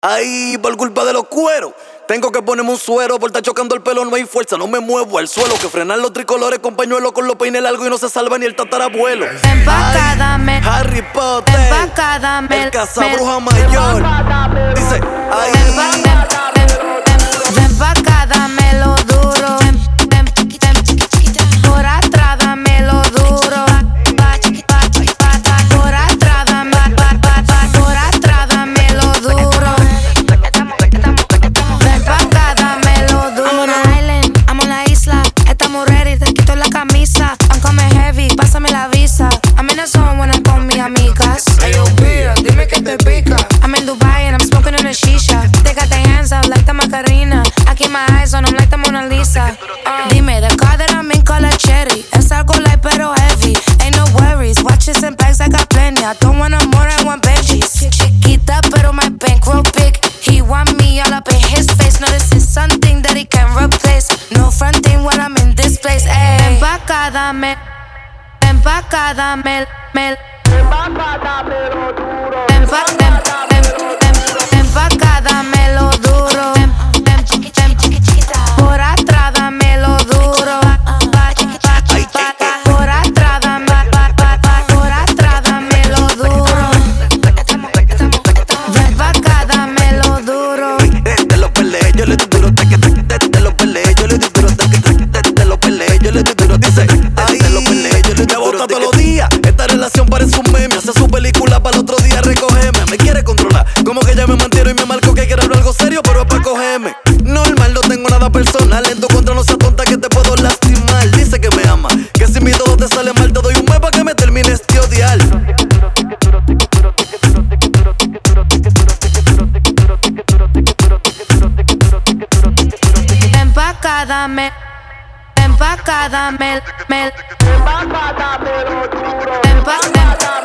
Ay, por culpa de los cueros. Tengo que ponerme un suero, por estar chocando el pelo no hay fuerza, no me muevo al suelo. Que frenan los tricolores con pañuelo, con los peines largos y no se salva ni el tatarabuelo. Empacádame, Harry Potter, empacádame, el cazabruja mayor. Dice, ay, empacá, dámelo duro. Por atrás, dámelo duro. Por atrás, dámelo duro. Ven pa' acá, dámelo duro. I'm on an island, I'm on la isla. Estamos ready, te quito la camisa. I'm coming heavy, pásame la visa. I'm in the zone when I'm con mis amigas. Ayo, pía, dime que te pica. I'm in Dubai and I'm smoking on a shisha. They got their hands out like the Macarena. I keep my eyes on them like the Mona Lisa. Dime, the car that I'm in color cherry. Es algo light pero heavy. Ain't no worries, watches and bags I got plenty. I don't want no more, I want Benjis. Chiquita pero my bankroll big. He want me all up in his face. No, this is something that he can replace. No fronting when I'm in this place. Ven pa' acá, dame mel. Ven pa' acá, dámelo duro. Por atrás, dámelo duro. Por atrás, dámelo duro. Ven pa' acá, dámelo duro. te lo peleé, yo le doy duro. Te lo peleé, yo le doy duro. Te lo peleé, yo le doy duro. Dice, ay, te lo peleé, yo le doy duro. Me bota todos los días, esta relación parece un meme. Hace su película para el otro día recogerme. Me quiere controlar, como que ya me mantiene y me marco que quiere hablar algo serio, pero es pa' cogerme. Normal, no tengo nada personal. En tu contra no seas tonta que te puedo lastimar. Dice que me ama, que si mi todo te sale mal, te doy un mes pa' que me termines de odiar. Empacádame, mel. Empacá, dámelo duro.